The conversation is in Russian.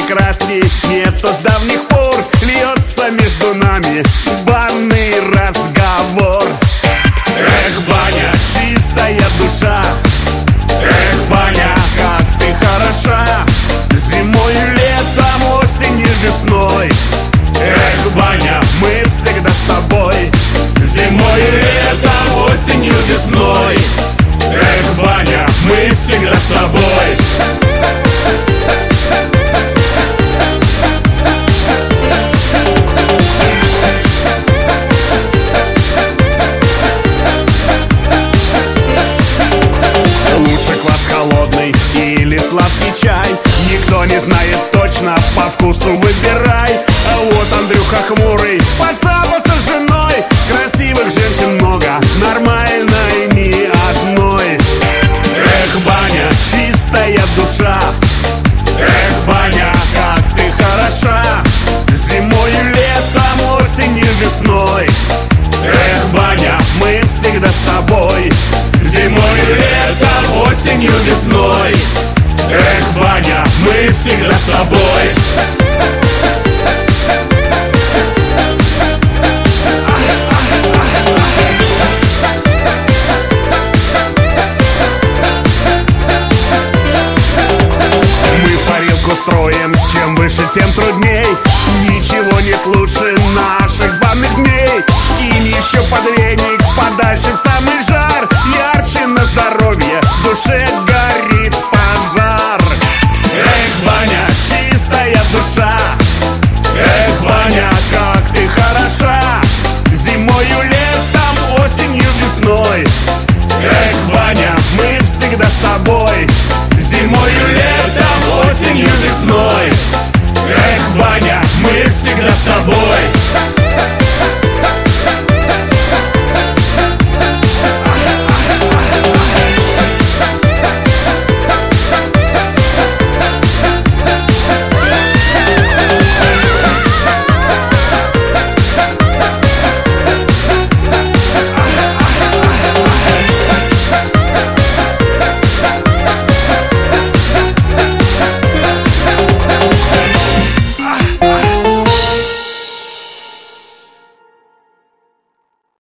прекрасней нету с давних пор. Льется между нами банный разговор. Эх, баня, чистая душа, эх, баня, как ты хороша. Зимой, летом, осенью, весной. Эх, баня, мы всегда с тобой. Зимой, летом, осенью, весной. Эх, баня, мы всегда с тобой. Лучше квас холодный или сладкий чай, никто не знает точно, по вкусу выбирай. А вот Андрюха хмурый поцапался с женой. Красивых женщин много, нормальной ни одной. Эх, баня, чистая душа, эх, баня, как ты хороша. Зимой, летом, осенью, весной. Эх, баня, мы всегда с тобой. Зимой, летом, осенью, весной. Эх, баня, мы всегда с тобой. Мы парилку строим, чем выше, тем трудней. Ничего нет лучше